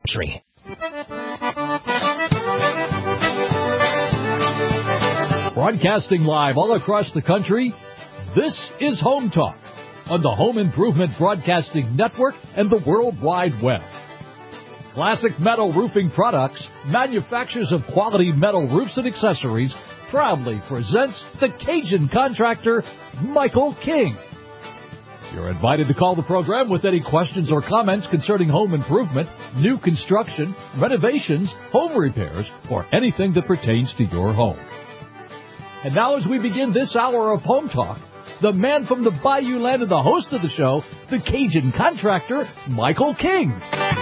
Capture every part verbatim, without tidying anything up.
Broadcasting live all across the country, this is Home Talk on the Home Improvement Broadcasting Network and the World Wide Web. Classic Metal Roofing Products, manufacturers of quality metal roofs and accessories, proudly presents the Cajun contractor, Michael King. You're invited to call the program with any questions or comments concerning home improvement, new construction, renovations, home repairs, or anything that pertains to your home. And now as we begin this hour of Home Talk, the man from the Bayou Land and the host of the show, the Cajun contractor, Michael King.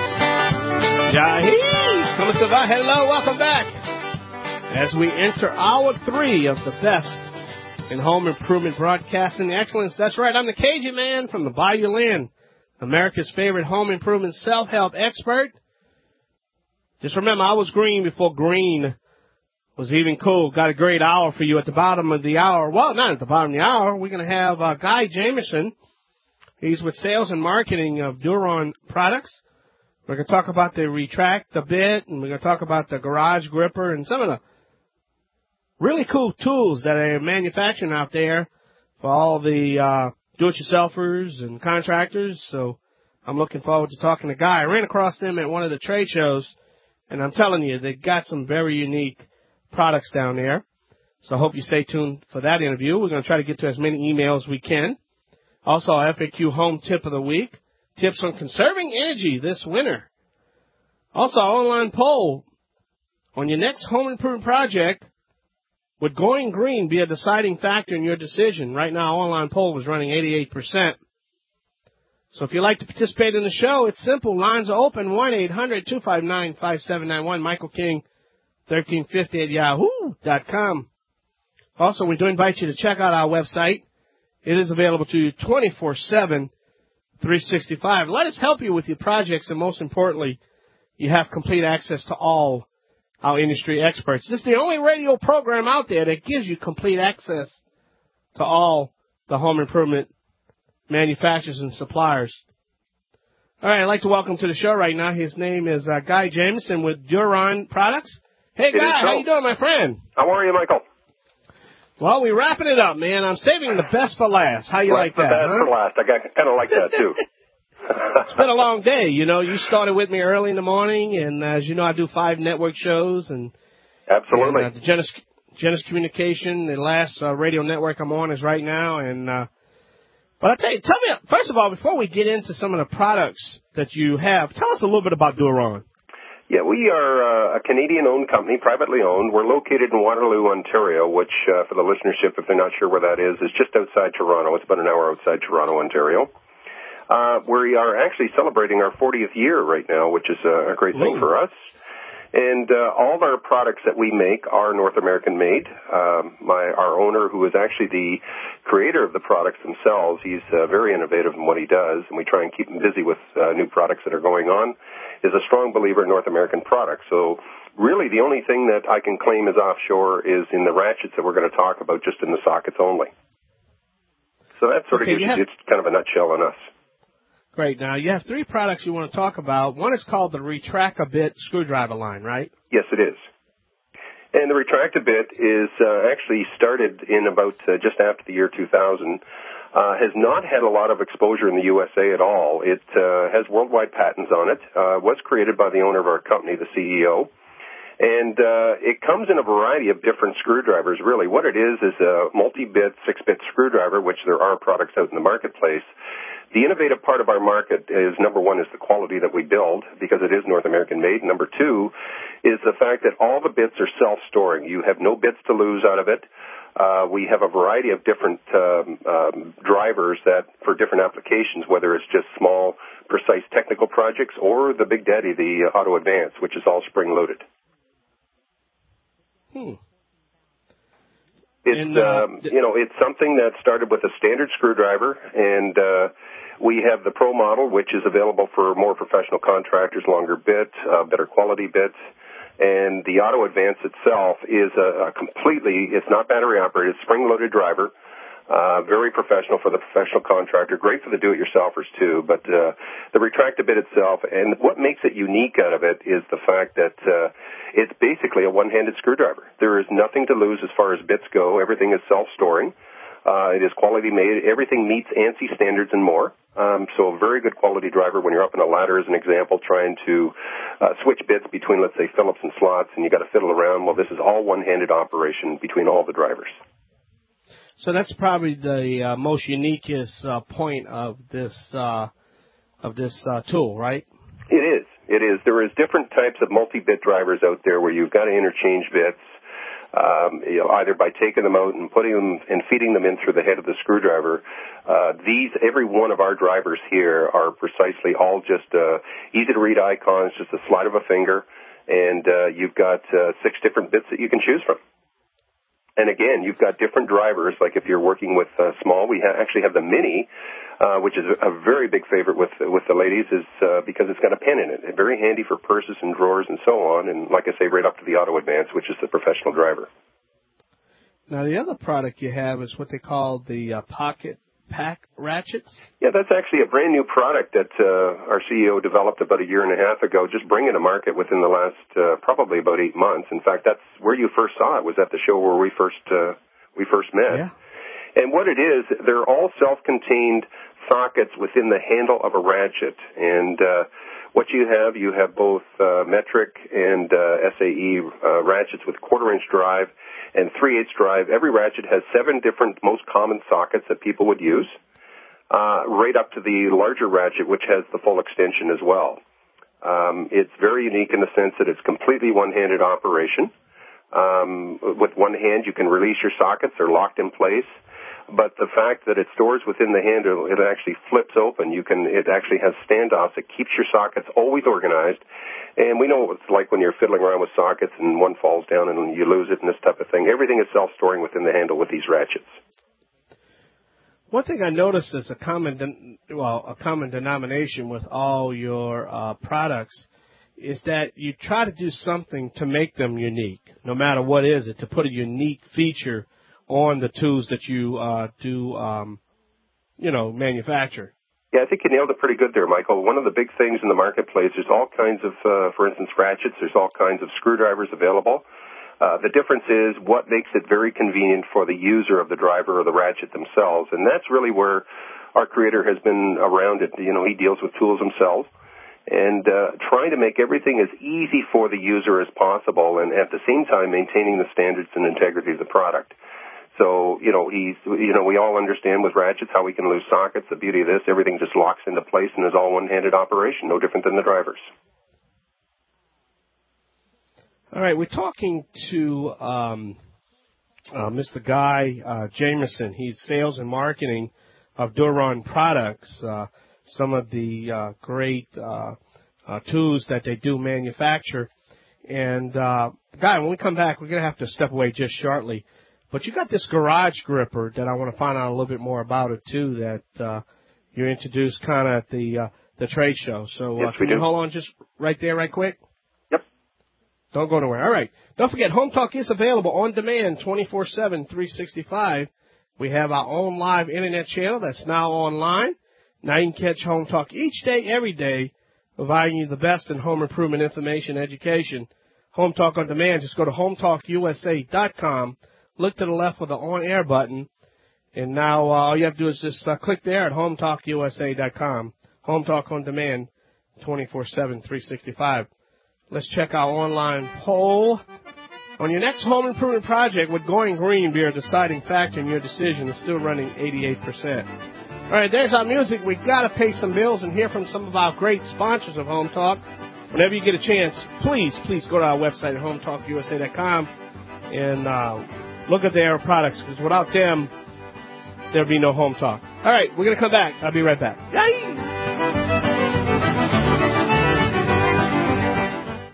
Yahee! Comment ça va? Hello, welcome back. As we enter hour three of the best in home improvement broadcasting excellence. That's right, I'm the Cajun man from the Bayou Land, America's favorite home improvement self-help expert. Just remember, I was green before green was even cool. Got a great hour for you at the bottom of the hour. Well, not at the bottom of the hour. We're going to have uh, Guy Jamieson. He's with sales and marketing of Duron products. We're going to talk about the retract a bit, and we're going to talk about the garage gripper and some of the really cool tools that are manufacturing out there for all the uh, do-it-yourselfers and contractors. So I'm looking forward to talking to Guy. I ran across them at one of the trade shows, and I'm telling you, they got some very unique products down there. So I hope you stay tuned for that interview. We're going to try to get to as many emails as we can. Also, our F A Q home tip of the week, tips on conserving energy this winter. Also, our online poll on your next home improvement project. Would going green be a deciding factor in your decision? Right now, our online poll is running eighty-eight percent. So if you'd like to participate in the show, it's simple. Lines are open, one eight hundred two five nine five seven nine one. Michael King, thirteen fifty at yahoo dot com. Also, we do invite you to check out our website. It is available to you twenty-four seven, three sixty-five. Let us help you with your projects, and most importantly, you have complete access to all our industry experts. This is the only radio program out there that gives you complete access to all the home improvement manufacturers and suppliers. All right, I'd like to welcome to the show right now. His name is uh, Guy Jamieson with Duron Products. Hey, Guy, how you doing, my friend? How are you, Michael? Well, we're wrapping it up, man. I'm saving the best for last. How you Right, like that? The best huh? for last. I kind of like that, too. It's been a long day. You know, you started with me early in the morning, and as you know, I do five network shows. and Absolutely. And, uh, the Genesis, Genesis Communication, the last uh, radio network I'm on is right now. And uh, But I tell you, tell me, first of all, before we get into some of the products that you have, tell us a little bit about Duron. Yeah, we are uh, a Canadian-owned company, privately owned. We're located in Waterloo, Ontario, which, uh, for the listenership, if they're not sure where that is, is just outside Toronto. It's about an hour outside Toronto, Ontario. Uh, we are actually celebrating our fortieth year right now, which is a great thing Ooh. for us. And uh, all of our products that we make are North American made. Um, my our owner, who is actually the creator of the products themselves, he's uh, very innovative in what he does, and we try and keep him busy with uh, new products that are going on, is a strong believer in North American products. So really the only thing that I can claim is offshore is in the ratchets that we're going to talk about, just in the sockets only. So that sort Okay, of gives you you, have- it's kind of a nutshell on us. Great. Now, you have three products you want to talk about. One is called the Retract-A-Bit screwdriver line, right? Yes, it is. And the Retract-A-Bit is uh, actually started in about uh, just after the year two thousand. Uh, has not had a lot of exposure in the U S A at all. It uh, has worldwide patents on it. Uh, was created by the owner of our company, the C E O. And uh, it comes in a variety of different screwdrivers, really. What it is is a multi-bit, six-bit screwdriver, which there are products out in the marketplace. The innovative part of our market is, number one, is the quality that we build, because it is North American made. Number two is the fact that all the bits are self-storing. You have no bits to lose out of it. Uh, we have a variety of different um, um, drivers that, for different applications, whether it's just small, precise technical projects or the Big Daddy, the uh, Auto Advance, which is all spring-loaded. Hmm. It's, and, uh, um, you know, it's something that started with a standard screwdriver, and uh, we have the Pro model, which is available for more professional contractors, longer bit, uh, better quality bits. And the Auto Advance itself is a, a completely, it's not battery operated, spring-loaded driver. Uh, very professional for the professional contractor, great for the do-it-yourselfers too, but uh, the retractor bit itself, and what makes it unique out of it is the fact that uh, it's basically a one-handed screwdriver. There is nothing to lose as far as bits go. Everything is self-storing. Uh, it is quality made. Everything meets ANSI standards and more. Um, so a very good quality driver when you're up on a ladder, as an example, trying to uh, switch bits between, let's say, Phillips and slots, and you got to fiddle around. Well, this is all one-handed operation between all the drivers. So that's probably the uh, most uniquest uh, point of this uh, of this uh, tool, right? It is. It is. There is different types of multi-bit drivers out there where you've got to interchange bits, um, you know, either by taking them out and putting them and feeding them in through the head of the screwdriver. Uh, these, every one of our drivers here are precisely all just uh, easy-to-read icons, just a slide of a finger, and uh, you've got uh, six different bits that you can choose from. And again, you've got different drivers, like if you're working with uh, small, we ha- actually have the Mini, uh, which is a very big favorite with with the ladies, is uh, because it's got a pen in it. It's very handy for purses and drawers and so on, and like I say, right up to the Auto Advance, which is the professional driver. Now, the other product you have is what they call the uh, Pocket Pack Ratchets. Yeah, that's actually a brand new product that uh, our C E O developed about a year and a half ago, just bringing to market within the last uh, probably about eight months. In fact, that's where you first saw it, was at the show where we first uh, we first met. Yeah. And what it is, they're all self-contained sockets within the handle of a ratchet. And uh, what you have, you have both uh, metric and uh, S A E uh, ratchets with quarter-inch drive and three-eighths drive. Every ratchet has seven different most common sockets that people would use, uh, right up to the larger ratchet, which has the full extension as well. Um, it's very unique in the sense that it's completely one-handed operation. Um, with one hand, you can release your sockets. They're locked in place. But the fact that it stores within the handle, it actually flips open. You can, it actually has standoffs. It keeps your sockets always organized. And we know what it's like when you're fiddling around with sockets and one falls down and you lose it and this type of thing. Everything is self-storing within the handle with these ratchets. One thing I noticed is a common, de- well, a common denomination with all your uh, products is that you try to do something to make them unique, no matter what is it, to put a unique feature on the tools that you uh, do, um, you know, manufacture. Yeah, I think you nailed it pretty good there, Michael. One of the big things in the marketplace, there's all kinds of, uh, for instance, ratchets. There's all kinds of screwdrivers available. Uh, the difference is what makes it very convenient for the user of the driver or the ratchet themselves. And that's really where our creator has been around it. You know, he deals with tools himself. And uh, trying to make everything as easy for the user as possible and at the same time maintaining the standards and integrity of the product. So, you know, he's, you know, we all understand with ratchets how we can lose sockets. The beauty of this, everything just locks into place and is all one-handed operation, no different than the drivers. All right, we're talking to um, uh, Mister Guy uh, Jamieson. He's sales and marketing of Duron products, uh, some of the uh, great uh, uh, tools that they do manufacture. And, uh, Guy, when we come back, we're going to have to step away just shortly. But you got this garage gripper that I want to find out a little bit more about it, too, that uh, you introduced kind of at the uh, the trade show. So uh, yes, can we you do. hold on just right there right quick? Yep. Don't go nowhere. All right. Don't forget, Home Talk is available on demand twenty-four seven, three sixty-five. We have our own live Internet channel that's now online. Now you can catch Home Talk each day, every day, providing you the best in home improvement information, education. Home Talk on demand. Just go to home talk u s a dot com. Look to the left for the on-air button, and now uh, all you have to do is just uh, click there at home talk u s a dot com. Home Talk on demand, twenty-four seven, three sixty-five. Let's check our online poll. On your next home improvement project, would going green be a deciding factor in your decision? It's still running eighty-eight percent. All right, there's our music. We've got to pay some bills and hear from some of our great sponsors of Home Talk. Whenever you get a chance, please, please go to our website at home talk u s a dot com and uh, look at their products, because without them, there'll be no Home Talk. All right, we're going to come back. I'll be right back. Yay!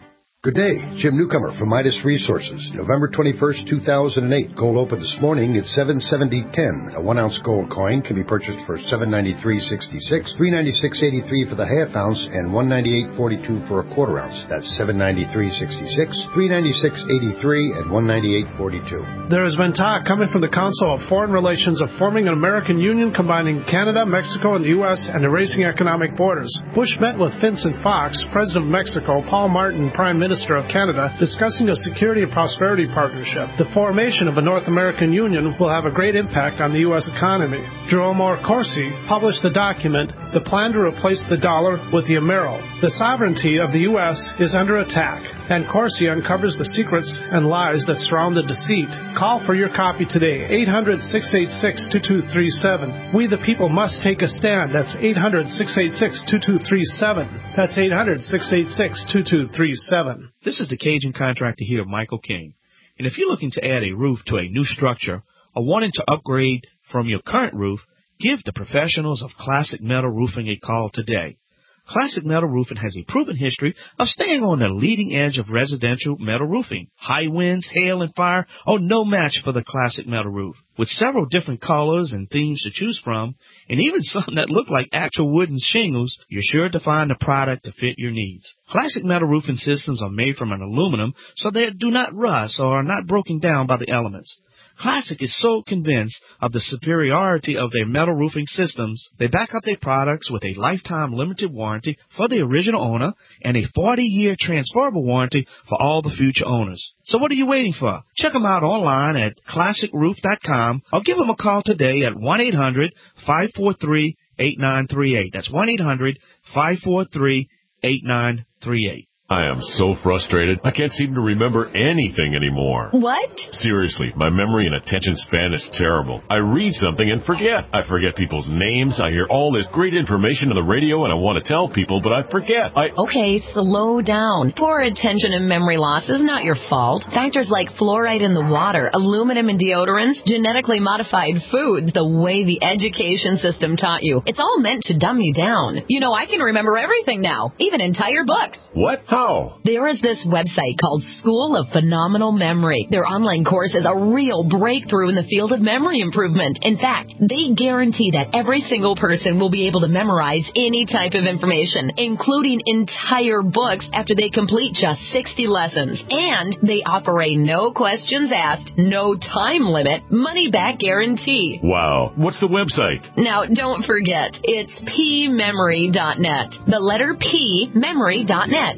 Good day. Jim Newcomer from Midas Resources. November twenty-first, two thousand eight. Gold opened this morning at seven seventy ten. A one-ounce gold coin can be purchased for seven ninety-three sixty-six, three ninety-six eighty-three for the half ounce, and one ninety-eight forty-two for a quarter ounce. That's seven ninety-three sixty-six, three ninety-six eighty-three, and one ninety-eight forty-two. There has been talk coming from the Council of Foreign Relations of forming an American Union combining Canada, Mexico, and the U S and erasing economic borders. Bush met with Vincent Fox, President of Mexico, Paul Martin, Prime Minister of Canada, discussing a security and prosperity partnership. The formation of a North American Union will have a great impact on the U S economy. Jerome R. Corsi published the document, The Plan to Replace the Dollar with the Amero. The sovereignty of the U S is under attack, and Corsi uncovers the secrets and lies that surround the deceit. Call for your copy today, eight hundred, six eight six, two two three seven. We the people must take a stand. That's eight hundred, six eight six, two two three seven. That's eight hundred, six eight six, two two three seven. This is the Cajun contractor here, Michael King. And if you're looking to add a roof to a new structure or wanting to upgrade from your current roof, give the professionals of Classic Metal Roofing a call today. Classic Metal Roofing has a proven history of staying on the leading edge of residential metal roofing. High winds, hail, and fire are no match for the Classic Metal Roof. With several different colors and themes to choose from, and even some that look like actual wooden shingles, you're sure to find a product to fit your needs. Classic Metal Roofing systems are made from an aluminum, so they do not rust or are not broken down by the elements. Classic is so convinced of the superiority of their metal roofing systems, they back up their products with a lifetime limited warranty for the original owner and a forty-year transferable warranty for all the future owners. So what are you waiting for? Check them out online at classic roof dot com or give them a call today at one eight hundred, five four three, eight nine three eight. That's one eight hundred, five four three, eight nine three eight. I am so frustrated. I can't seem to remember anything anymore. What? Seriously, my memory and attention span is terrible. I read something and forget. I forget people's names. I hear all this great information on the radio and I want to tell people, but I forget. I... Okay, slow down. Poor attention and memory loss is not your fault. Factors like fluoride in the water, aluminum in deodorants, genetically modified foods, the way the education system taught you. It's all meant to dumb you down. You know, I can remember everything now, even entire books. What? How? There is this website called School of Phenomenal Memory. Their online course is a real breakthrough in the field of memory improvement. In fact, they guarantee that every single person will be able to memorize any type of information, including entire books after they complete just sixty lessons. And they offer a no questions asked, no time limit, money-back guarantee. Wow. What's the website? Now, don't forget, it's p memory dot net. The letter P, memory dot net.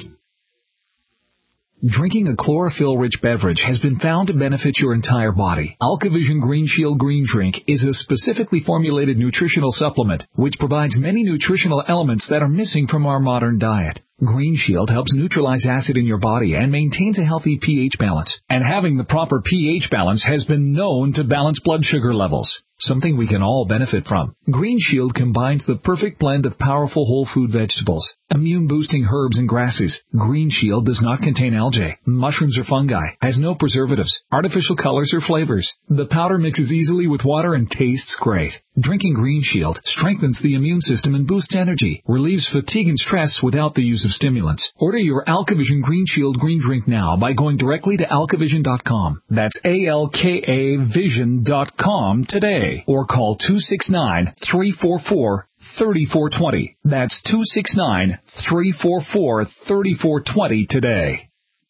Drinking a chlorophyll-rich beverage has been found to benefit your entire body. AlkaVision Green Shield Green Drink is a specifically formulated nutritional supplement which provides many nutritional elements that are missing from our modern diet. Green Shield helps neutralize acid in your body and maintains a healthy pH balance. And having the proper pH balance has been known to balance blood sugar levels, something we can all benefit from. Green Shield combines the perfect blend of powerful whole food vegetables, immune-boosting herbs and grasses. Green Shield does not contain algae, mushrooms or fungi, has no preservatives, artificial colors or flavors. The powder mixes easily with water and tastes great. Drinking Green Shield strengthens the immune system and boosts energy, relieves fatigue and stress without the use of stimulants. Order your AlkaVision Green Shield Green Drink now by going directly to alkavision dot com. That's A L K A vision dot com today. Or call two six nine, three four four, three four two zero. That's two six nine, three four four, three four two zero today.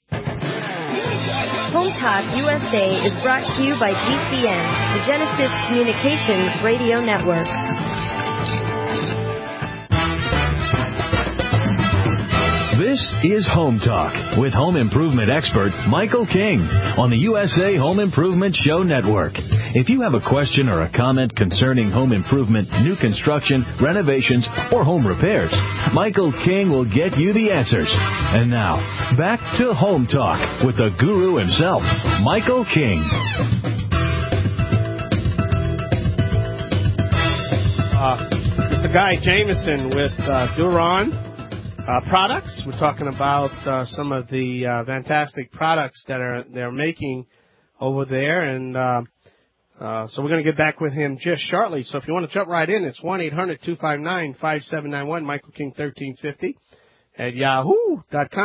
Home Talk U S A is brought to you by G C N, the Genesis Communications Radio Network. This is Home Talk with home improvement expert Michael King on the U S A Home Improvement Show Network. If you have a question or a comment concerning home improvement, new construction, renovations, or home repairs, Michael King will get you the answers. And now, back to Home Talk with the guru himself, Michael King. Uh, Mister Guy Jamieson with uh, Duron uh, Products. We're talking about uh, some of the uh, fantastic products that are they're making over there, and uh, uh, so we're going to get back with him just shortly. So if you want to jump right in, it's one eight hundred, two five nine, five seven nine one, Michael King thirteen fifty at yahoo dot com.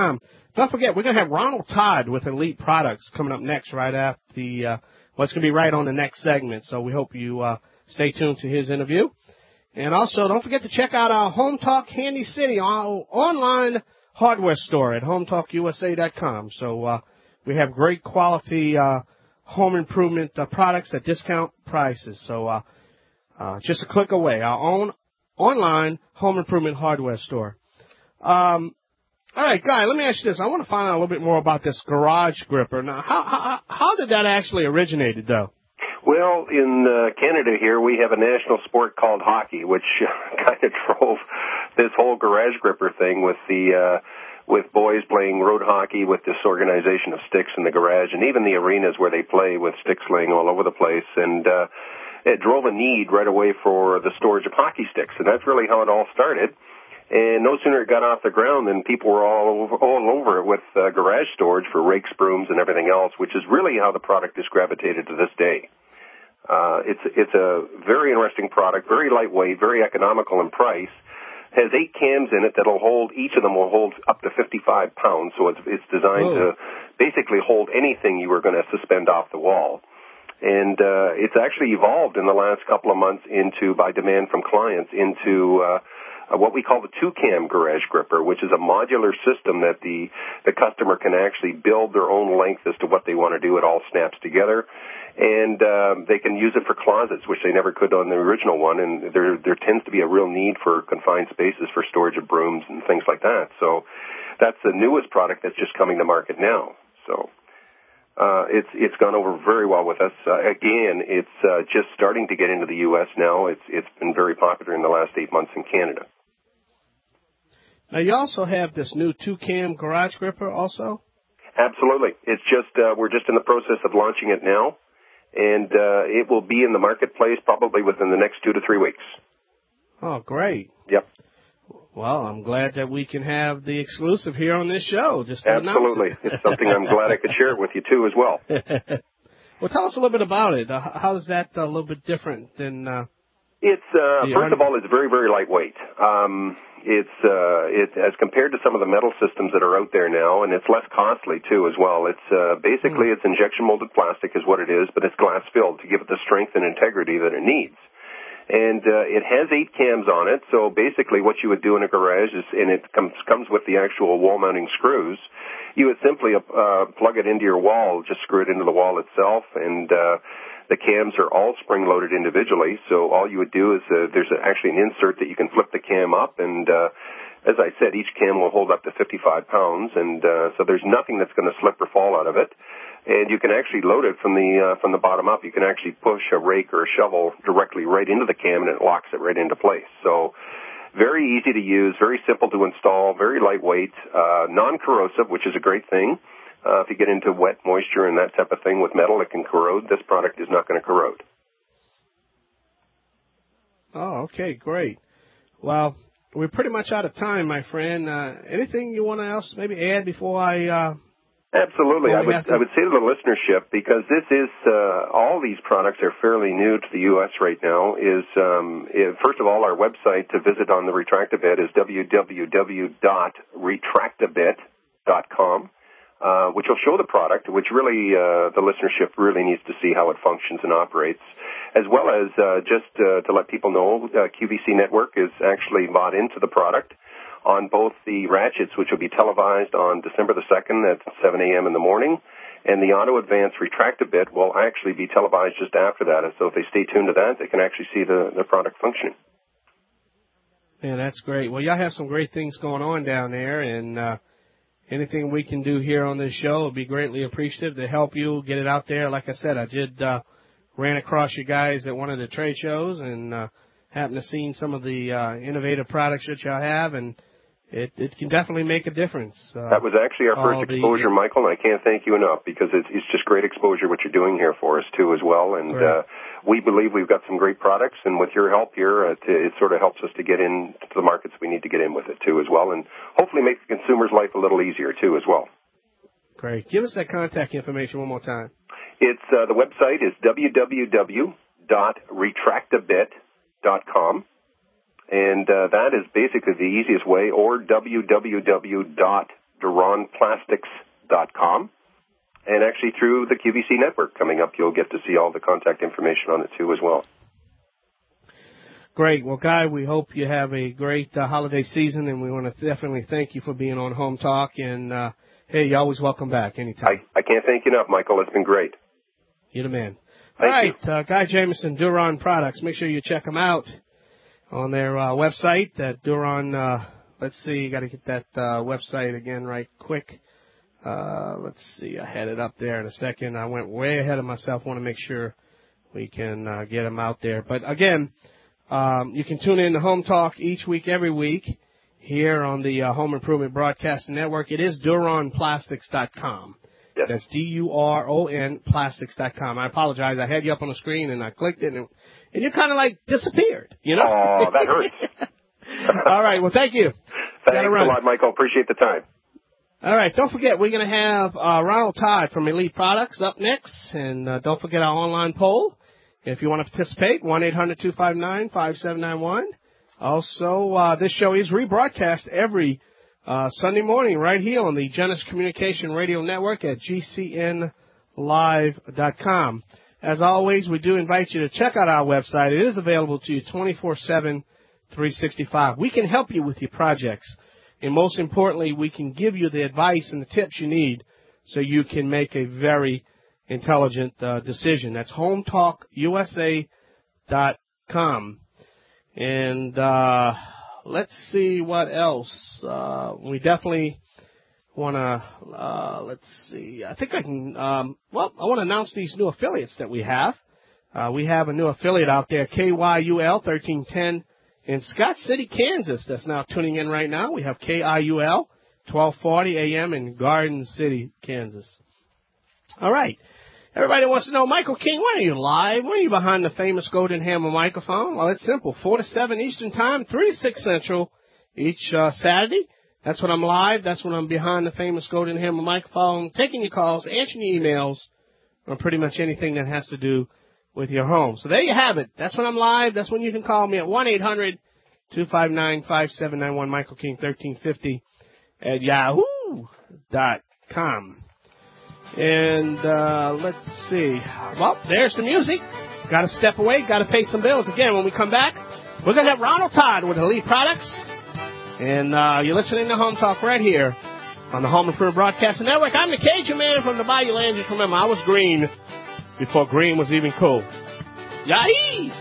don't forget, we're going to have Ronald Todd with Elite Products coming up next, right after the, uh, what's going to be right on the next segment. So we hope you uh, stay tuned to his interview. And also, don't forget to check out our Home Talk Handy City our online hardware store at home talk u s a dot com. So uh, we have great quality uh, home improvement uh, products at discount prices. So uh, uh, just a click away, our own online home improvement hardware store. Um, all right, Guy, let me ask you this. I want to find out a little bit more about this garage gripper. Now, how how, how did that actually originate, though? Well, in uh, Canada here, we have a national sport called hockey, which uh, kind of drove this whole garage gripper thing with the uh, with boys playing road hockey with this organization of sticks in the garage, and even the arenas where they play with sticks laying all over the place. And uh, it drove a need right away for the storage of hockey sticks, and that's really how it all started. And no sooner it got off the ground than people were all over, all over it with uh, garage storage for rakes, brooms, and everything else, which is really how the product is gravitated to this day. Uh, it's it's a very interesting product, very lightweight, very economical in price. Has eight cams in it that'll hold, each of them will hold up to fifty-five pounds, so it's, it's designed Whoa. to basically hold anything you were going to suspend off the wall. And uh, it's actually evolved in the last couple of months into, by demand from clients, into uh, what we call the two-cam garage gripper, which is a modular system that the, the customer can actually build their own length as to what they want to do. It all snaps together. And uh, they can use it for closets, which they never could on the original one. And there there tends to be a real need for confined spaces for storage of brooms and things like that. So that's the newest product that's just coming to market now. So uh, it's it's gone over very well with us. Uh, again, it's uh, just starting to get into the U S now. It's it's been very popular in the last eight months in Canada. Now, you also have this new two-cam garage gripper also? Absolutely. It's just uh, we're just in the process of launching it now. And uh, it will be in the marketplace probably within the next two to three weeks. Oh, great. Yep. Well, I'm glad that we can have the exclusive here on this show. Just to Absolutely. It. It's something I'm glad I could share it with you, too, as well. Well, tell us a little bit about it. Uh, how is that a little bit different than... Uh, it's, uh, first un- of all, it's very, very lightweight. Um, it's, uh, it, as compared to some of the metal systems that are out there now, and it's less costly, too, as well. It's, uh, basically, mm. it's injection molded plastic is what it is, but it's glass filled to give it the strength and integrity that it needs. And, uh, it has eight cams on it, so basically what you would do in a garage is, and it comes, comes with the actual wall mounting screws, you would simply, uh, plug it into your wall, just screw it into the wall itself, and, uh, the cams are all spring-loaded individually, so all you would do is uh, there's a, actually an insert that you can flip the cam up, and uh, as I said, each cam will hold up to fifty-five pounds, and uh, so there's nothing that's going to slip or fall out of it. And you can actually load it from the uh, from the bottom up. You can actually push a rake or a shovel directly right into the cam, and it locks it right into place. So very easy to use, very simple to install, very lightweight, uh, non-corrosive, which is a great thing. Uh, if you get into wet moisture and that type of thing with metal, it can corrode. This product is not going to corrode. Oh, okay, great. Well, we're pretty much out of time, my friend. Uh, anything you want to else maybe add before I... Uh, Absolutely. I would, to... I would say to the listenership, because this is, uh, all these products are fairly new to the U S right now, is, um, is, first of all, our website to visit on the Retractabit is w w w dot retractabit dot com. Uh, which will show the product, which really uh, the listenership really needs to see how it functions and operates, as well as uh, just uh, to let people know uh, Q V C Network is actually bought into the product on both the ratchets, which will be televised on December the second at seven a.m. in the morning, and the Auto Advance Retractabit will actually be televised just after that. And so if they stay tuned to that, they can actually see the, the product functioning. Yeah, that's great. Well, y'all have some great things going on down there, and uh, anything we can do here on this show will be greatly appreciative to help you get it out there. Like I said, I did uh, ran across you guys at one of the trade shows and uh, happened to see some of the uh, innovative products that y'all have, and it, it can definitely make a difference. Uh, that was actually our first exposure, the, Michael, and I can't thank you enough because it's, it's just great exposure what you're doing here for us, too, as well. And uh, we believe we've got some great products, and with your help here, it, it sort of helps us to get into the markets we need to get in with it, too, as well, and hopefully make the consumer's life a little easier, too, as well. Great. Give us that contact information one more time. It's uh, the website is w w w dot retractabit dot com. And uh, that is basically the easiest way, or w w w dot duran plastics dot com. And actually through the Q V C network coming up, you'll get to see all the contact information on it too as well. Great. Well, Guy, we hope you have a great uh, holiday season, and we want to definitely thank you for being on Home Talk. And, uh, hey, you're always welcome back anytime. I, I can't thank you enough, Michael. It's been great. You're the man. Thank all right, you. Uh, Guy Jamieson, Duran Products. Make sure you check them out on their uh, website. That Duran, uh, let's see, you got to get that uh, website again right quick. Uh, let's see, I had it up there in a second. I went way ahead of myself. Want to make sure we can uh, get them out there. But again, um, you can tune in to Home Talk each week, every week, here on the uh, Home Improvement Broadcasting Network. It is duran plastics dot com. Yes. That's D U R O N plastics dot com. I apologize. I had you up on the screen, and I clicked it, and, and you kind of like disappeared, you know? Oh, that hurts. All right, well, thank you. Thanks a lot, Michael. Appreciate the time. All right, don't forget, we're going to have uh, Ronald Todd from Elite Products up next, and uh, don't forget our online poll. If you want to participate, one eight hundred two five nine five seven nine one. Also, uh, this show is rebroadcast every uh, Sunday morning right here on the Genesis Communication Radio Network at G C N live dot com. As always, we do invite you to check out our website. It is available to you twenty-four seven, three sixty-five. We can help you with your projects. And most importantly, we can give you the advice and the tips you need so you can make a very intelligent uh, decision. That's home talk U S A dot com. And uh, let's see what else. Uh, we definitely want to, uh, let's see. I think I can, um, well, I want to announce these new affiliates that we have. Uh, we have a new affiliate out there, K Y U L thirteen ten. In Scott City, Kansas, that's now tuning in right now. We have K I U L, twelve forty A M in Garden City, Kansas. All right. Everybody wants to know, Michael King, when are you live? When are you behind the famous Golden Hammer microphone? Well, it's simple. four to seven Eastern Time, three to six Central each uh, Saturday. That's when I'm live. That's when I'm behind the famous Golden Hammer microphone, taking your calls, answering your emails, or pretty much anything that has to do with your home. So there you have it. That's when I'm live. That's when you can call me at one eight hundred two five nine five seven nine one, Michael King thirteen fifty at yahoo dot com. And uh, let's see. Well, there's the music. Got to step away. Got to pay some bills. Again, when we come back, we're going to have Ronald Todd with Elite Products. And uh, you're listening to Home Talk right here on the Home Improvement Broadcasting Network. I'm the Cajun Man from the Bayou Land. Just remember, I was green before green was even cool. Yahee!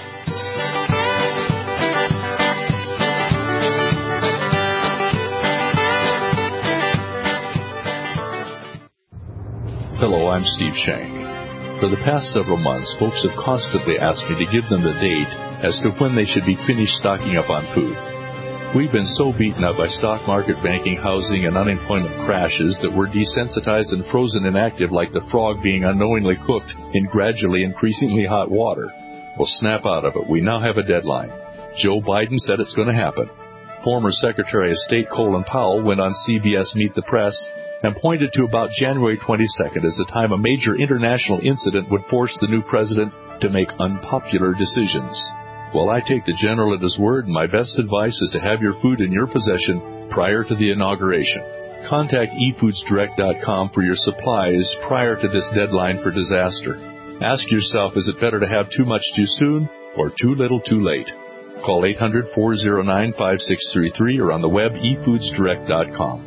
Hello, I'm Steve Shank. For the past several months, folks have constantly asked me to give them the date as to when they should be finished stocking up on food. We've been so beaten up by stock market, banking, housing, and unemployment crashes that we're desensitized and frozen inactive like the frog being unknowingly cooked in gradually increasingly hot water. Well, snap out of it. We now have a deadline. Joe Biden said it's going to happen. Former Secretary of State Colin Powell went on C B S Meet the Press and pointed to about January twenty-second as the time a major international incident would force the new president to make unpopular decisions. Well, I take the general at his word, and my best advice is to have your food in your possession prior to the inauguration. Contact e foods direct dot com for your supplies prior to this deadline for disaster. Ask yourself, is it better to have too much too soon or too little too late? Call eight hundred, four oh nine, five six three three or on the web e foods direct dot com.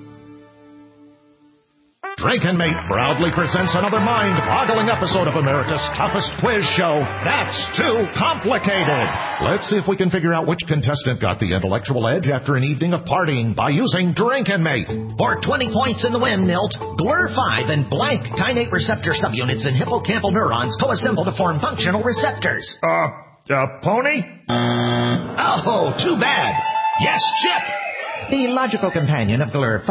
Drink and Mate proudly presents another mind-boggling episode of America's toughest quiz show, That's Too Complicated. Let's see if we can figure out which contestant got the intellectual edge after an evening of partying by using Drink and Mate. For twenty points in the win, Milt, G L R five and blank kainate receptor subunits in hippocampal neurons co-assemble to form functional receptors. Uh, uh, pony? Oh, too bad. Yes, Chip. The logical companion of G L R five,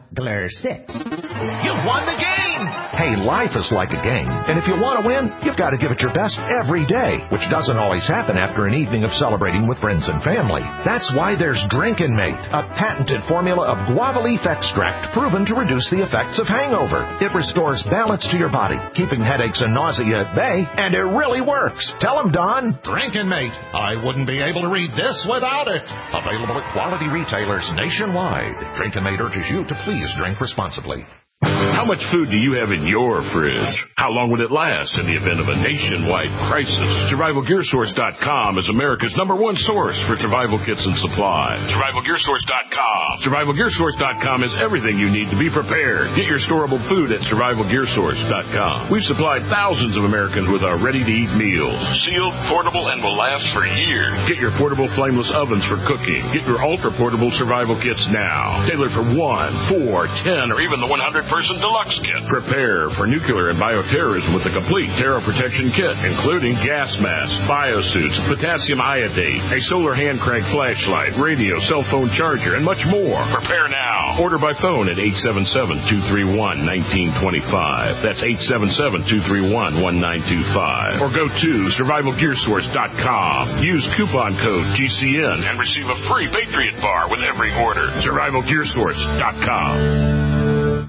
Glare six. You've won the game! Hey, life is like a game, and if you want to win, you've got to give it your best every day, which doesn't always happen after an evening of celebrating with friends and family. That's why there's Drinkin' Mate, a patented formula of guava leaf extract proven to reduce the effects of hangover. It restores balance to your body, keeping headaches and nausea at bay, and it really works. Tell them, Don. Drinkin' Mate. I wouldn't be able to read this without it. Available at quality retailers nationwide. Drinkin' Mate urges you to please drink responsibly. How much food do you have in your fridge? How long would it last in the event of a nationwide crisis? Survival Gear Source dot com is America's number one source for survival kits and supplies. Survival Gear Source dot com. Survival Gear Source dot com is everything you need to be prepared. Get your storable food at Survival Gear Source dot com. We've supplied thousands of Americans with our ready-to-eat meals. Sealed, portable, and will last for years. Get your portable flameless ovens for cooking. Get your ultra-portable survival kits now. Tailored for one, four, ten, or even the one hundred person deluxe kit. Prepare for nuclear and bioterrorism with a complete terror protection kit, including gas masks, biosuits, potassium iodate, a solar hand crank flashlight, radio, cell phone charger, and much more. Prepare now. Order by phone at eight seven seven, two three one, one nine two five. That's eight seven seven, two three one, one nine two five. Or go to Survival Gear Source dot com. Use coupon code G C N and receive a free Patriot Bar with every order. Survival Gear Source dot com.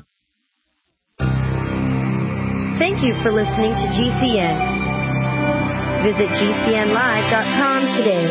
Thank you for listening to G C N. Visit G C N live dot com today.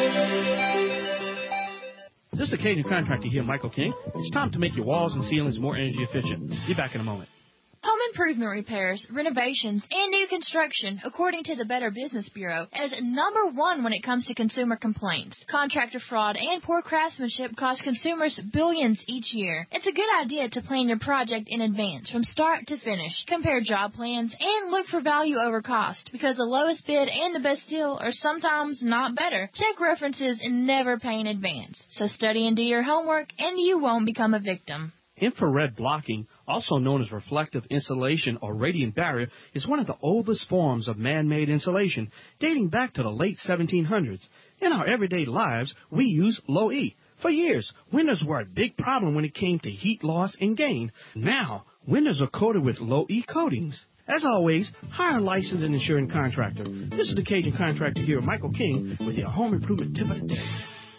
This is the Cajun Contractor here, Michael King. It's time to make your walls and ceilings more energy efficient. Be back in a moment. Home improvement repairs, renovations, and new construction, according to the Better Business Bureau, is number one when it comes to consumer complaints. Contractor fraud and poor craftsmanship cost consumers billions each year. It's a good idea to plan your project in advance, from start to finish. Compare job plans and look for value over cost, because the lowest bid and the best deal are sometimes not better. Check references and never pay in advance. So study and do your homework, and you won't become a victim. Infrared blocking, also known as reflective insulation or radiant barrier, is one of the oldest forms of man-made insulation, dating back to the late seventeen hundreds. In our everyday lives, we use low E. For years, windows were a big problem when it came to heat loss and gain. Now, windows are coated with low E coatings. As always, hire a licensed and insured contractor. This is the Cajun Contractor here, Michael King, with your home improvement tip of the day.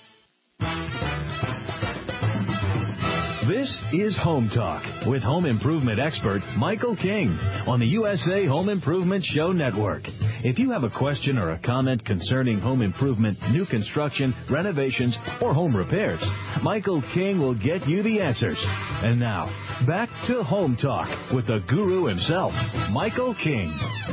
This is Home Talk with home improvement expert Michael King on the U S A Home Improvement Show Network. If you have a question or a comment concerning home improvement, new construction, renovations, or home repairs, Michael King will get you the answers. And now, back to Home Talk with the guru himself, Michael King.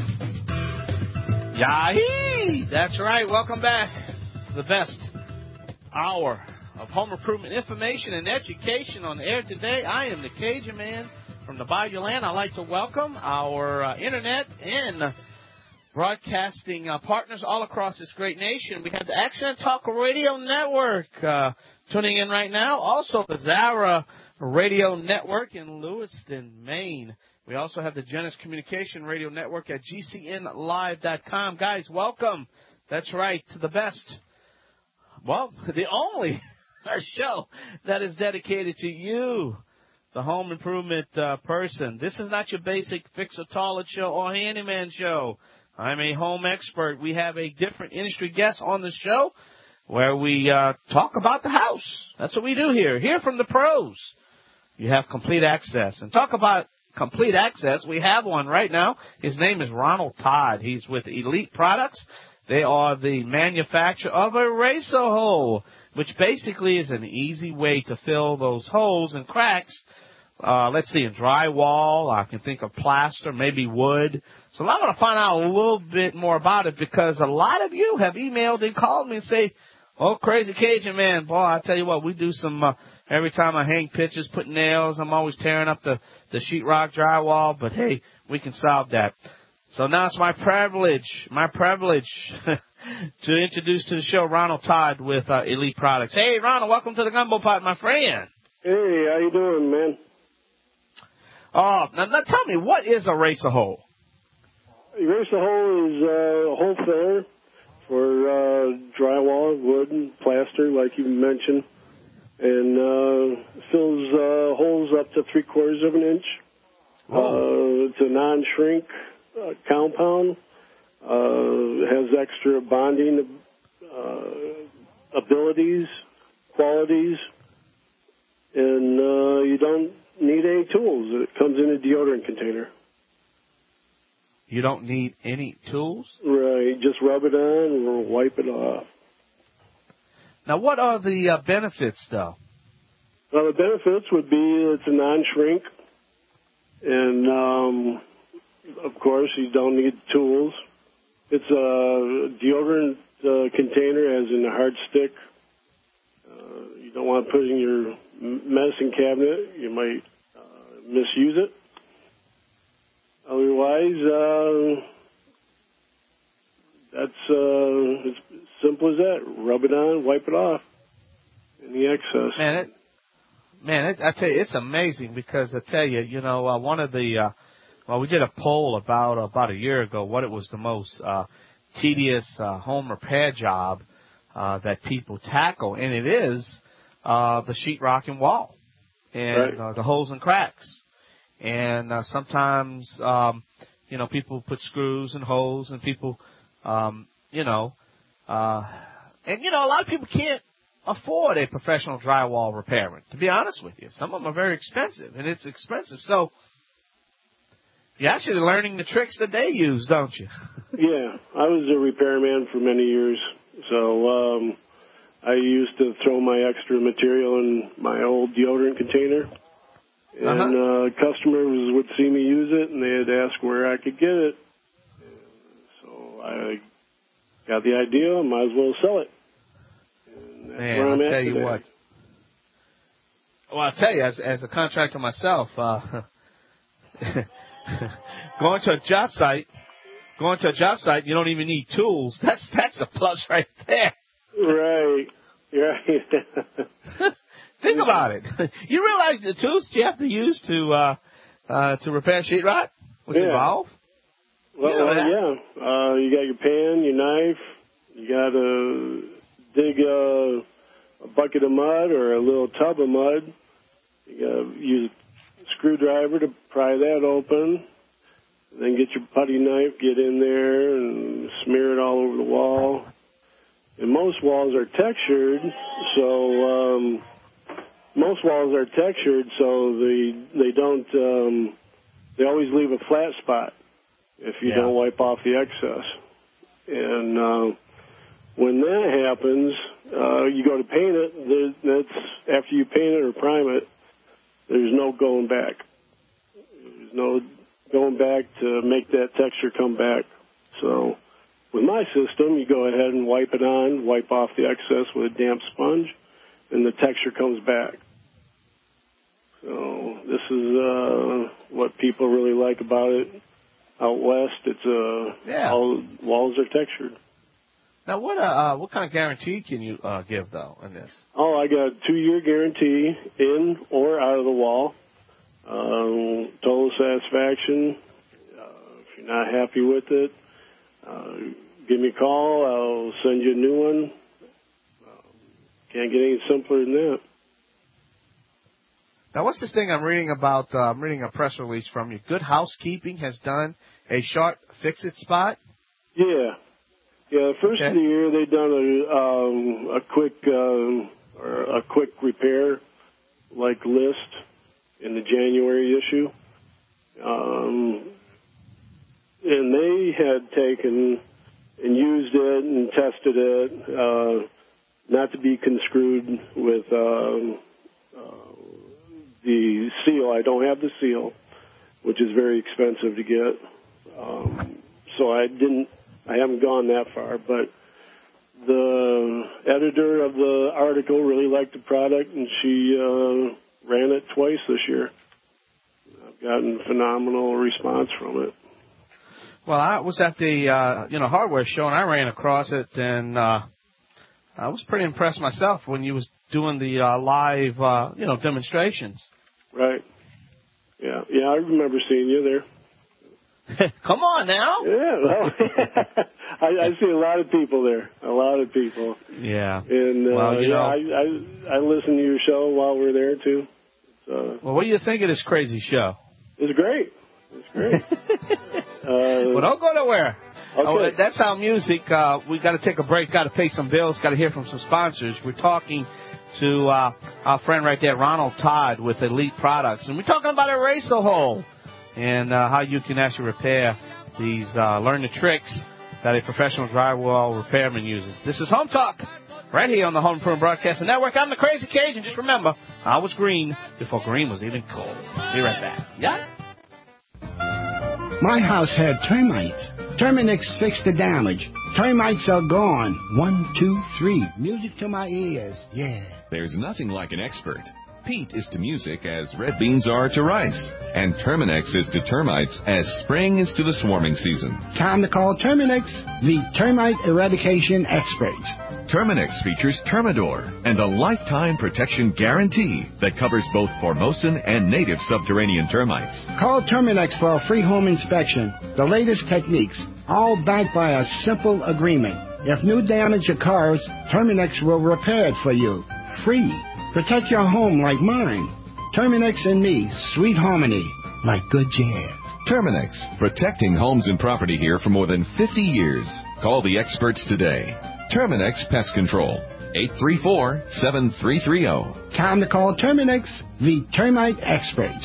Yahee! That's right. Welcome back to the best hour of home improvement information and education on the air today. I am the Cajun Man from the Bayou Land. I'd like to welcome our uh, internet and uh, broadcasting uh, partners all across this great nation. We have the Accent Talk Radio Network uh, tuning in right now. Also the Zara Radio Network in Lewiston, Maine. We also have the Genesis Communication Radio Network at G C N live dot com. Guys, welcome. That's right, to the best, well, the only our show that is dedicated to you, the home improvement uh, person. This is not your basic fix-a-toilet show or handyman show. I'm a home expert. We have a different industry guest on the show where we uh, talk about the house. That's what we do here. Hear from the pros. You have complete access. And talk about complete access. We have one right now. His name is Ronald Todd. He's with Elite Products. They are the manufacturer of a razor hole, which basically is an easy way to fill those holes and cracks. Uh, let's see, in drywall, I can think of plaster, maybe wood. So I want to find out a little bit more about it, because a lot of you have emailed and called me and say, oh, Crazy Cajun Man, boy, I tell you what, we do some, uh, every time I hang pictures, put nails, I'm always tearing up the, the sheetrock drywall, but hey, we can solve that. So now it's my privilege, my privilege to introduce to the show Ronald Todd with uh, Elite Products. Hey, Ronald, welcome to the Gumbo Pot, my friend. Hey, how you doing, man? Oh, now, now tell me, what is a racer hole? A racer hole is a hole filler for uh, drywall, wood, and plaster, like you mentioned. and uh, fills uh, holes up to three quarters of an inch. Uh, it's a non-shrink uh, compound. Uh, has extra bonding uh, abilities, qualities, and uh, you don't need any tools. It comes in a deodorant container. You don't need any tools? Right. Just rub it on or wipe it off. Now, what are the uh, benefits, though? Well, the benefits would be it's a non-shrink, and, um, of course, you don't need tools. It's a deodorant uh, container, as in a hard stick. Uh, you don't want to put it in your medicine cabinet. You might uh, misuse it. Otherwise, uh, that's uh, as simple as that. Rub it on, wipe it off. Any excess. Man, it, man, it, I tell you, it's amazing because I tell you, you know, uh, one of the, uh, well, we did a poll about uh, about a year ago what it was the most uh, tedious uh, home repair job uh, that people tackle, and it is uh, the sheetrock and wall and right. uh, the holes and cracks. And uh, sometimes, um, you know, people put screws and holes, and people, um, you know, uh, and, you know, a lot of people can't afford a professional drywall repairman, to be honest with you. Some of them are very expensive, and it's expensive. So you're actually learning the tricks that they use, don't you? Yeah, I was a repairman for many years, so um, I used to throw my extra material in my old deodorant container. And uh-huh. uh, customers would see me use it, and they'd ask where I could get it. So I got the idea, I might as well sell it. And that's Man, where I'm I'll at tell you today. what. Well, I'll tell you, as, as a contractor myself, uh, going to a job site, going to a job site, you don't even need tools. That's that's a plus right there. Right. Right. Think about it. You realize the tools you have to use to uh, uh, to repair sheetrock? What's yeah. involved? Well, you know uh, yeah. Uh, you got your pan, your knife. You got to dig uh, a bucket of mud or a little tub of mud. You got to use a screwdriver to pry that open. Then get your putty knife, get in there, and smear it all over the wall. And most walls are textured, so... Um, Most walls are textured, so they they don't um, they always leave a flat spot if you yeah. don't wipe off the excess. And uh, when that happens, uh, you go to paint it. That's after you paint it or prime it. There's no going back. There's no going back to make that texture come back. So with my system, you go ahead and wipe it on, wipe off the excess with a damp sponge, and the texture comes back. So this is uh, what people really like about it. Out west, it's uh, yeah. all walls are textured. Now, what uh, what kind of guarantee can you uh, give though in this? Oh, I got a two-year guarantee in or out of the wall. Um, total satisfaction. Uh, if you're not happy with it, uh, give me a call. I'll send you a new one. Can't get any simpler than that. Now, what's this thing I'm reading about? Uh, I'm reading a press release from you. Good Housekeeping has done a short fix-it spot? Yeah. Yeah, the first okay. of the year they've done a, um, a quick um, or a quick repair, like list, in the January issue. Um, and they had taken and used it and tested it. Uh, Not to be construed with um, uh, the seal. I don't have the seal, which is very expensive to get. Um, so I didn't. I haven't gone that far. But the editor of the article really liked the product, and she uh, ran it twice this year. I've gotten phenomenal response from it. Well, I was at the uh, you know hardware show, and I ran across it, and. Uh I was pretty impressed myself when you was doing the uh, live, uh, you know, demonstrations. Right. Yeah. Yeah, I remember seeing you there. Come on now. Yeah, well, I, I see a lot of people there. A lot of people. Yeah. And uh, well, you yeah, know, I, I I listen to your show while we're there too. Uh, well, what do you think of this crazy show? It's great. It's great. uh, well, don't go nowhere. Okay. Oh, that's our music. Uh, we got to take a break. Got to pay some bills. Got to hear from some sponsors. We're talking to uh, our friend right there, Ronald Todd, with Elite Products, and we're talking about Eraser Hole and uh, how you can actually repair these, uh, learn the tricks that a professional drywall repairman uses. This is Home Talk, right here on the Home Improvement Broadcasting Network. I'm the Crazy Cajun. Just remember, I was green before green was even cool. Be right back. Yeah? My house had termites. Terminix fixed the damage. Termites are gone. One, two, three. Music to my ears. Yeah. There's nothing like an expert. Pete is to music as red beans are to rice. And Terminix is to termites as spring is to the swarming season. Time to call Terminix, the termite eradication experts. Terminix features Termidor and a lifetime protection guarantee that covers both Formosan and native subterranean termites. Call Terminix for a free home inspection. The latest techniques, all backed by a simple agreement. If new damage occurs, Terminix will repair it for you. Free. Protect your home like mine. Terminix and me, sweet harmony, like good jazz. Terminix, protecting homes and property here for more than fifty years. Call the experts today. Terminix Pest Control, eight three four, seven three three zero. Time to call Terminix, the termite experts.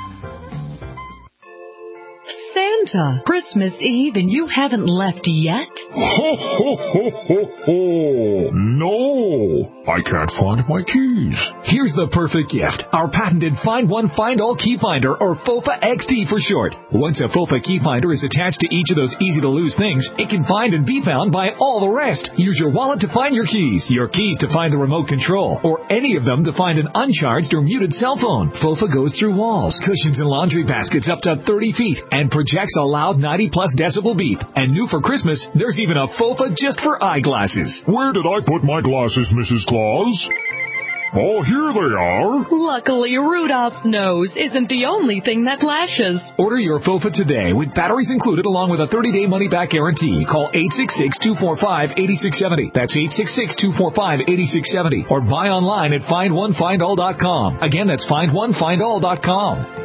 Santa, Christmas Eve and you haven't left yet? Ho, ho, ho, ho, ho. No, I can't find my keys. Here's the perfect gift. Our patented Find One, Find All Key Finder, or FOFA X T for short. Once a FOFA Key Finder is attached to each of those easy-to-lose things, it can find and be found by all the rest. Use your wallet to find your keys, your keys to find the remote control, or any of them to find an uncharged or muted cell phone. FOFA goes through walls, cushions, and laundry baskets up to thirty feet and projects a loud ninety plus decibel beep. And new for Christmas, there's even a FOFA just for eyeglasses. Where did I put my glasses, Missus Claus? Oh, here they are. Luckily, Rudolph's nose isn't the only thing that flashes. Order your FOFA today with batteries included along with a thirty-day money-back guarantee. Call eight six six, two four five, eight six seven zero. That's eight six six, two four five, eight six seven zero. Or buy online at find one find all dot com. Again, that's find one find all dot com.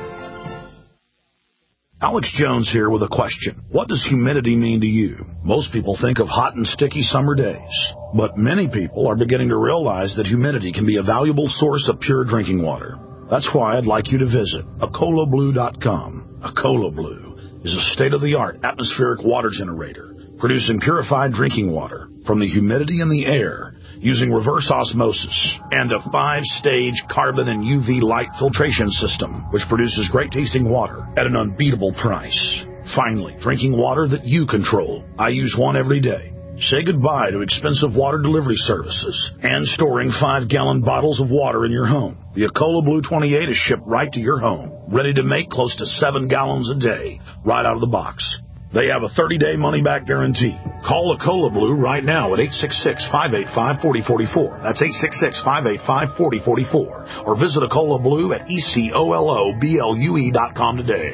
Alex Jones here with a question. What does humidity mean to you? Most people think of hot and sticky summer days, but many people are beginning to realize that humidity can be a valuable source of pure drinking water. That's why I'd like you to visit Acola Blue dot com. Acola Blue is a state-of-the-art atmospheric water generator producing purified drinking water from the humidity in the air using reverse osmosis and a five-stage carbon and U V light filtration system, which produces great-tasting water at an unbeatable price. Finally, drinking water that you control. I use one every day. Say goodbye to expensive water delivery services and storing five-gallon bottles of water in your home. The Acola Blue twenty-eight is shipped right to your home, ready to make close to seven gallons a day, right out of the box. They have a thirty-day money-back guarantee. Call Acola Blue right now at eight six six, five eight five, four zero four four. That's eight six six, five eight five, four zero four four. Or visit Acola Blue at E C O L O B L U E dot com today.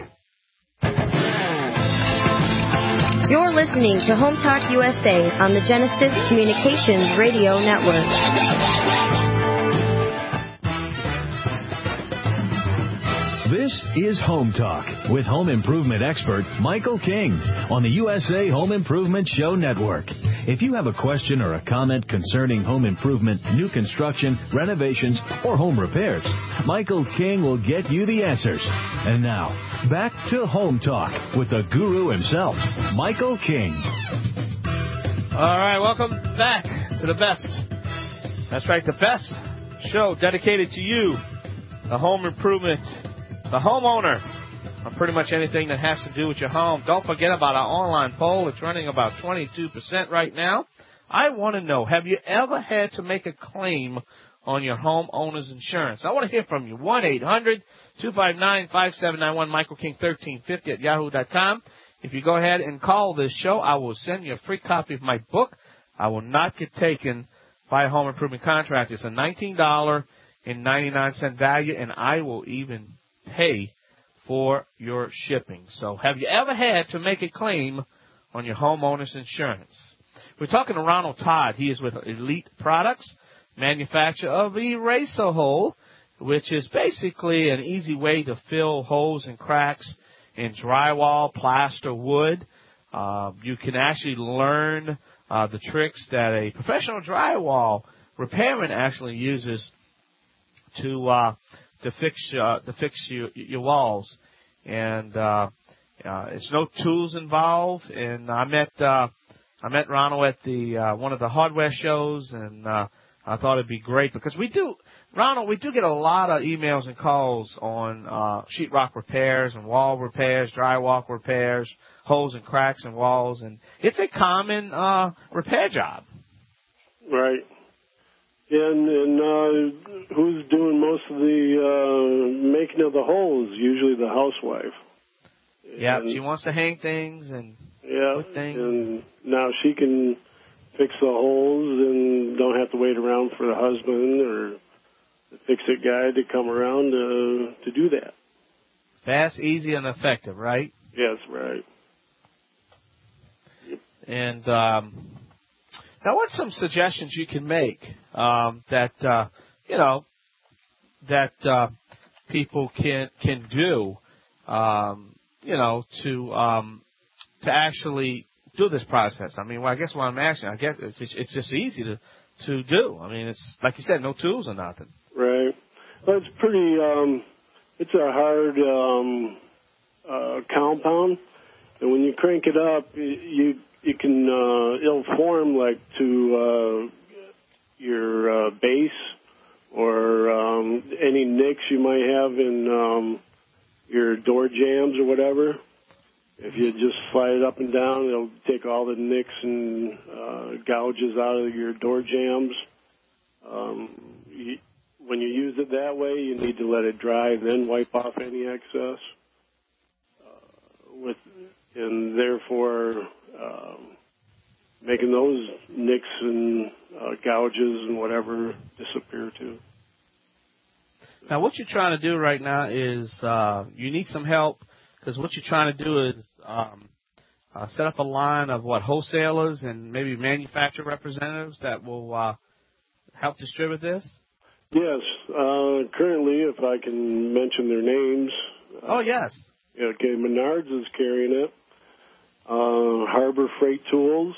You're listening to Home Talk U S A on the Genesis Communications Radio Network. This is Home Talk with home improvement expert Michael King on the U S A Home Improvement Show Network. If you have a question or a comment concerning home improvement, new construction, renovations, or home repairs, Michael King will get you the answers. And now, back to Home Talk with the guru himself, Michael King. All right, welcome back to the best. That's right, the best show dedicated to you, the home improvement, the homeowner, on pretty much anything that has to do with your home. Don't forget about our online poll. It's running about twenty-two percent right now. I want to know, have you ever had to make a claim on your homeowner's insurance? I want to hear from you. one eight hundred, two five nine, five seven nine one, Michael King thirteen fifty at yahoo dot com. If you go ahead and call this show, I will send you a free copy of my book. I will not get taken by a home improvement contractor. It's a nineteen dollars and ninety-nine cents value, and I will even pay for your shipping. So have you ever had to make a claim on your homeowner's insurance? We're talking to Ronald Todd. He is with Elite Products, manufacturer of Eraser Hole, which is basically an easy way to fill holes and cracks in drywall, plaster, wood. Uh, you can actually learn uh, the tricks that a professional drywall repairman actually uses to uh, to fix uh, to fix your, your walls. And uh, uh, it's no tools involved. And I met uh, I met Ronald at the uh, one of the hardware shows, and uh, I thought it'd be great because we do. Ronald, we do get a lot of emails and calls on uh, sheetrock repairs and wall repairs, drywall repairs, holes and cracks in walls, and it's a common uh, repair job. Right. And, and uh, who's doing most of the uh, making of the holes? Usually the housewife. Yeah, and, she wants to hang things and yeah, put things. And now she can fix the holes and don't have to wait around for the husband or the fix-it guy to come around to, to do that. Fast, easy, and effective, right? Yes, right. And um, now what's some suggestions you can make um, that, uh, you know, that uh, people can can do, um, you know, to um, to actually do this process? I mean, well, I guess what I'm asking, I guess it's, it's just easy to, to do. I mean, it's like you said, no tools or nothing. Right. Well, it's pretty, um, it's a hard um, uh, compound. And when you crank it up, you you can, uh, it'll form like to uh, your uh, base or um, any nicks you might have in um, your door jambs or whatever. If you just slide it up and down, it'll take all the nicks and uh, gouges out of your door jambs. Um, you, when you use it that way, you need to let it dry and then wipe off any excess. Uh, with and therefore um, making those nicks and uh, gouges and whatever disappear too. Now, what you're trying to do right now is uh, you need some help. Because what you're trying to do is um, uh, set up a line of, what, wholesalers and maybe manufacturer representatives that will uh, help distribute this? Yes. Uh, currently, if I can mention their names. Oh, yes. Uh, okay, Menards is carrying it. Uh, Harbor Freight Tools.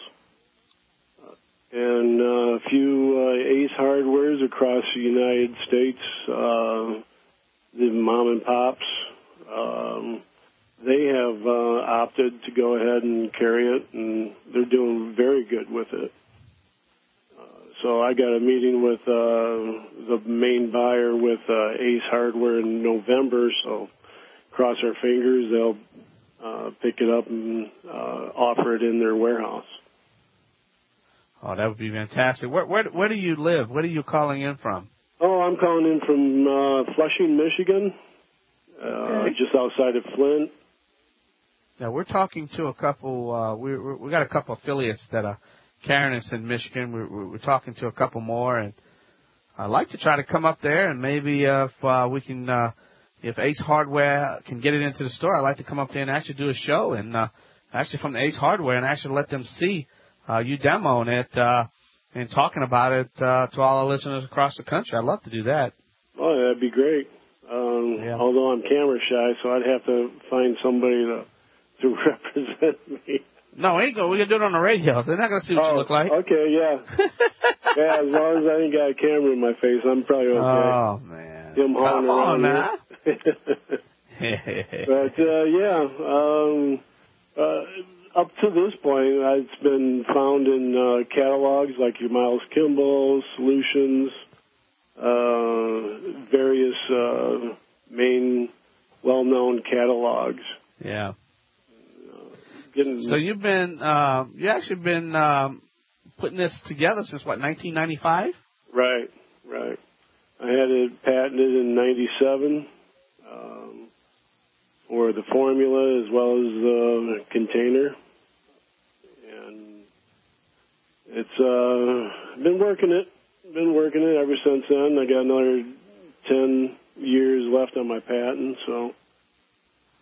And uh, a few uh, Ace Hardwares across the United States. Uh, the mom and pops. Um, They have uh, opted to go ahead and carry it, and they're doing very good with it. Uh, so I got a meeting with uh, the main buyer with uh, Ace Hardware in November, so cross our fingers they'll uh, pick it up and uh, offer it in their warehouse. Oh, that would be fantastic. Where, where, where do you live? Where are you calling in from? Oh, I'm calling in from uh, Flushing, Michigan, uh, okay. just outside of Flint. Now, we're talking to a couple, uh, we we got a couple affiliates that are carrying us in Michigan. We're, we're talking to a couple more, and I'd like to try to come up there, and maybe if uh, we can, uh, if Ace Hardware can get it into the store, I'd like to come up there and actually do a show, and uh, actually from the Ace Hardware, and actually let them see uh, you demoing it uh, and talking about it uh, to all our listeners across the country. I'd love to do that. Oh, that'd be great. Um, yeah. Although I'm camera shy, so I'd have to find somebody to to represent me. No, ain't go. We can do it on the radio. They're not going to see what oh, you look like. Okay, yeah. yeah, as long as I ain't got a camera in my face, I'm probably okay. Oh, man. Him Come on now. But, uh, yeah, um, uh, up to this point, it's been found in uh, catalogs like your Miles Kimball, Solutions, uh, various uh, main well-known catalogs. Yeah. Getting, so you've been, uh, you actually been um, putting this together since, what, nineteen ninety-five? Right, right. I had it patented in ninety-seven um, for the formula as well as the container. And it's uh, been working it, been working it ever since then. I got another ten years left on my patent, so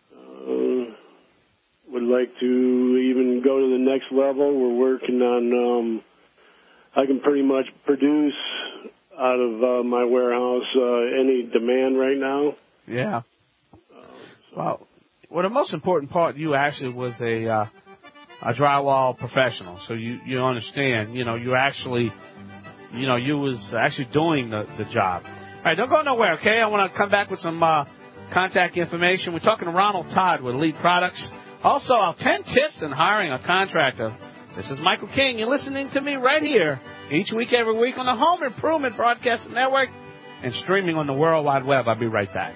like to even go to the next level. We're working on, um, I can pretty much produce out of uh, my warehouse uh, any demand right now. Yeah. Well, well, the most important part, you actually was a uh, a drywall professional, so you you understand. You know, you actually, you know, you was actually doing the the job. All right, don't go nowhere, okay? I want to come back with some uh, contact information. We're talking to Ronald Todd with Elite Products. Also, our ten tips in hiring a contractor. This is Michael King. You're listening to me right here each week, every week on the Home Improvement Broadcasting Network and streaming on the World Wide Web. I'll be right back.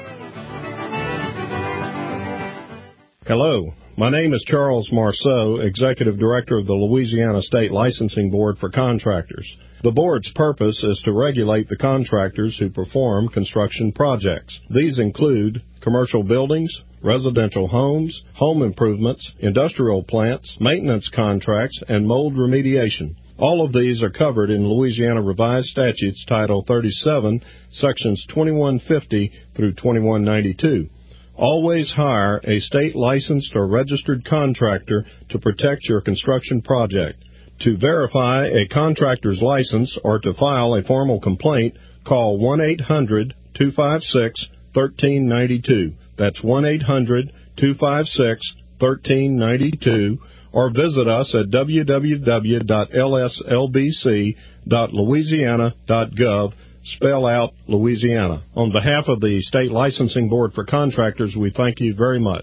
Hello. My name is Charles Marceau, Executive Director of the Louisiana State Licensing Board for Contractors. The board's purpose is to regulate the contractors who perform construction projects. These include commercial buildings, residential homes, home improvements, industrial plants, maintenance contracts, and mold remediation. All of these are covered in Louisiana Revised Statutes Title thirty-seven, Sections twenty-one fifty through twenty-one ninety-two. Always hire a state-licensed or registered contractor to protect your construction project. To verify a contractor's license or to file a formal complaint, call one eight hundred two five six one three nine two. That's one eight hundred two five six one three nine two, or visit us at w w w dot l s l b c dot louisiana dot gov. Spell out Louisiana. On behalf of the State Licensing Board for Contractors, we thank you very much.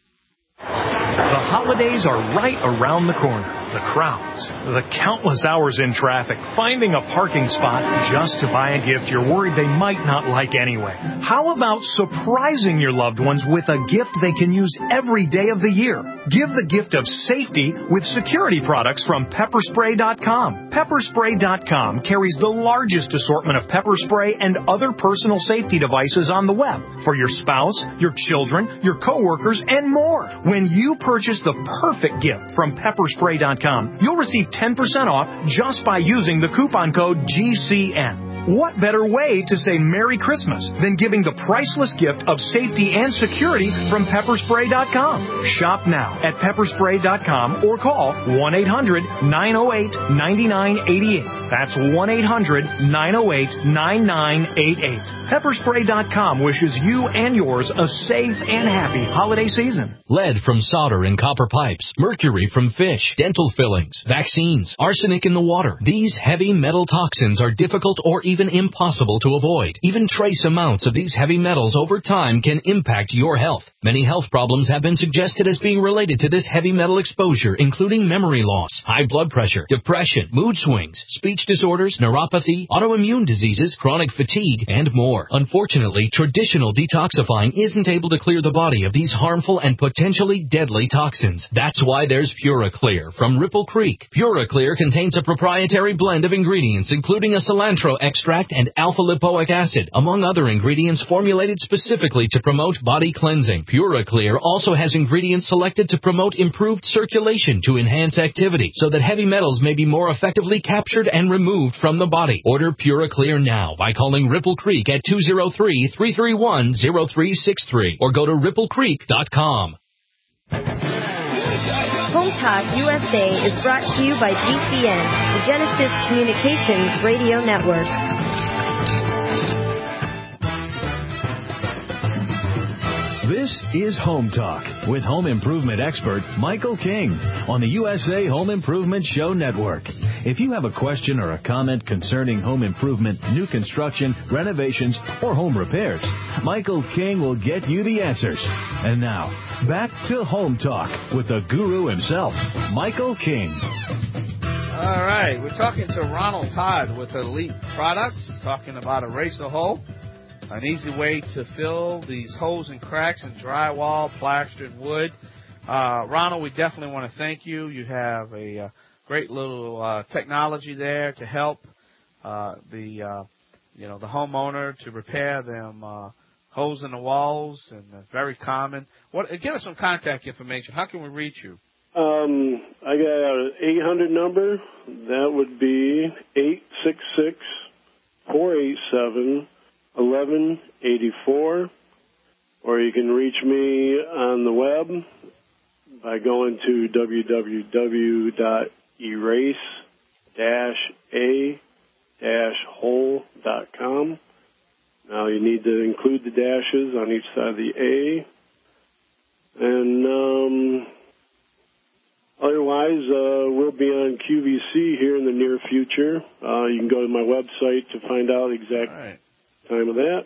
The holidays are right around the corner. The crowds, the countless hours in traffic, finding a parking spot just to buy a gift you're worried they might not like anyway. How about surprising your loved ones with a gift they can use every day of the year? Give the gift of safety with security products from pepper spray dot com. pepper spray dot com carries the largest assortment of pepper spray and other personal safety devices on the web for your spouse, your children, your coworkers, and more. When you purchase the perfect gift from pepper spray dot com, you'll receive ten percent off just by using the coupon code G C N. What better way to say Merry Christmas than giving the priceless gift of safety and security from pepper spray dot com? Shop now at pepper spray dot com or call one eight hundred nine oh eight nine nine eight eight. That's one eight hundred nine oh eight nine nine eight eight. pepper spray dot com wishes you and yours a safe and happy holiday season. Lead from solder in copper pipes, mercury from fish, dental fillings, vaccines, arsenic in the water. These heavy metal toxins are difficult or even impossible to avoid. Even trace amounts of these heavy metals over time can impact your health. Many health problems have been suggested as being related to this heavy metal exposure, including memory loss, high blood pressure, depression, mood swings, speech disorders, neuropathy, autoimmune diseases, chronic fatigue, and more. Unfortunately, traditional detoxifying isn't able to clear the body of these harmful and potentially deadly toxins. That's why there's PuraClear from Ripple Creek. PuraClear contains a proprietary blend of ingredients, including a cilantro extract and alpha-lipoic acid, among other ingredients formulated specifically to promote body cleansing. PuraClear also has ingredients selected to promote improved circulation to enhance activity, so that heavy metals may be more effectively captured and removed from the body. Order PuraClear now by calling Ripple Creek at two oh three, three three one, oh three six three or go to ripple creek dot com. Home Talk U S A is brought to you by G C N, the Genesis Communications Radio Network. This is Home Talk with home improvement expert Michael King on the U S A Home Improvement Show Network. If you have a question or a comment concerning home improvement, new construction, renovations, or home repairs, Michael King will get you the answers. And now, back to Home Talk with the guru himself, Michael King. All right, we're talking to Ronald Todd with Elite Products, talking about Erase a Hole. An easy way to fill these holes and cracks in drywall, plaster, and wood. Uh, Ronald, we definitely want to thank you. You have a uh, great little uh, technology there to help uh, the uh, you know the homeowner to repair them uh, holes in the walls, and uh, very common. What? Give us some contact information. How can we reach you? Um, I got an eight hundred number. That would be eight six six, four eight seven, eleven eighty-four, or you can reach me on the web, by going to w w w dot erase dash a dash hole dot com. Now you need to include the dashes on each side of the A. And um, otherwise, uh, we'll be on Q V C here in the near future. Uh, you can go to my website to find out the exact right. time of that.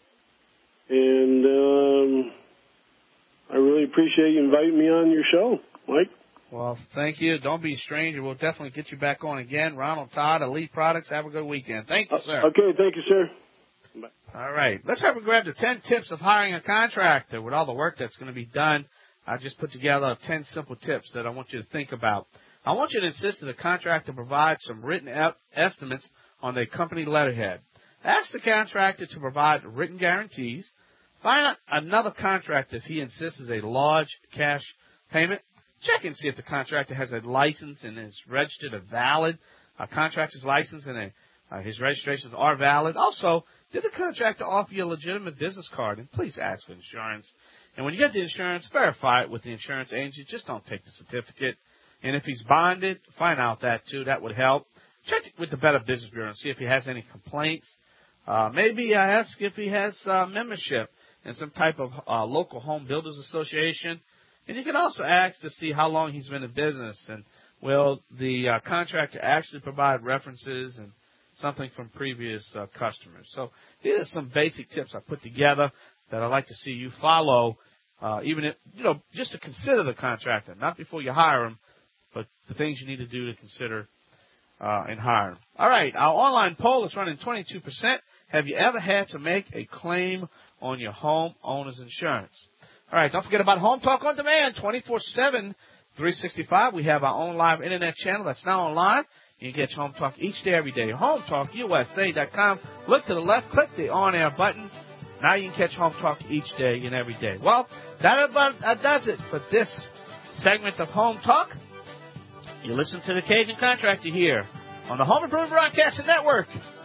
And um, I really appreciate you inviting me on your show, Mike. Well, thank you. Don't be a stranger. We'll definitely get you back on again. Ronald Todd, Elite Products. Have a good weekend. Thank you, sir. Uh, okay, thank you, sir. Bye. All right. Let's have a grab the ten tips of hiring a contractor with all the work that's going to be done. I just put together ten simple tips that I want you to think about. I want you to insist that the contractor provide some written estimates on their company letterhead. Ask the contractor to provide written guarantees. Find out another contractor if he insists is a large cash payment. Check and see if the contractor has a license and is registered or valid. A contractor's license and a, uh, his registrations are valid. Also, did the contractor offer you a legitimate business card? And please ask for insurance. And when you get the insurance, verify it with the insurance agent. Just don't take the certificate. And if he's bonded, find out that, too. That would help. Check with the Better Business Bureau and see if he has any complaints. Uh, maybe uh, ask if he has uh, membership in some type of uh, local home builders association. And you can also ask to see how long he's been in business. And will the uh, contractor actually provide references and something from previous uh, customers? So these are some basic tips I put together that I'd like to see you follow, uh, even if, you know, just to consider the contractor, not before you hire him, but the things you need to do to consider uh, in hiring. All right, our online poll is running twenty-two percent. Have you ever had to make a claim on your home owner's insurance? All right, don't forget about Home Talk on Demand, twenty-four seven, three sixty-five. We have our own live internet channel that's now online. You can get Home Talk each day, every day. home talk U S A dot com. Look to the left, click the on-air button. Now you can catch Home Talk each day and every day. Well, that about uh, does it for this segment of Home Talk. You listen to the Cajun Contractor here on the Home Improvement Broadcasting Network.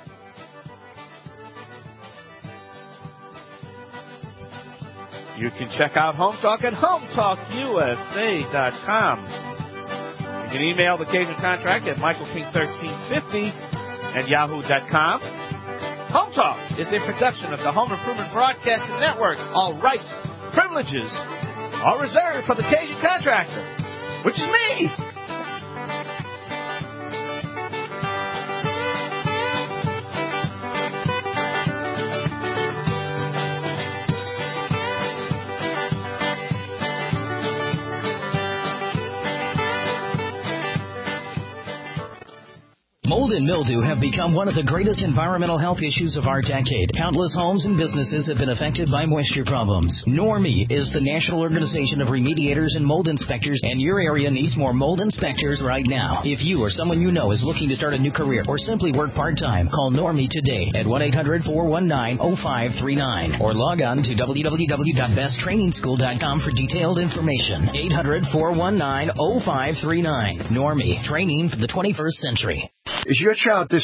You can check out Home Talk at home talk U S A dot com. You can email the Cajun Contractor at michael king thirteen fifty at yahoo dot com. Home Talk is a production of the Home Improvement Broadcasting Network. All rights, privileges are reserved for the Cajun Contractor, which is me. Mold and mildew have become one of the greatest environmental health issues of our decade. Countless homes and businesses have been affected by moisture problems. NORMI is the National Organization of Remediators and Mold Inspectors, and your area needs more mold inspectors right now. If you or someone you know is looking to start a new career or simply work part-time, call NORMI today at one eight hundred, four one nine, oh five three nine or log on to w w w dot best training school dot com for detailed information. eight hundred, four one nine, oh five three nine. NORMI, training for the twenty-first century. Is your child this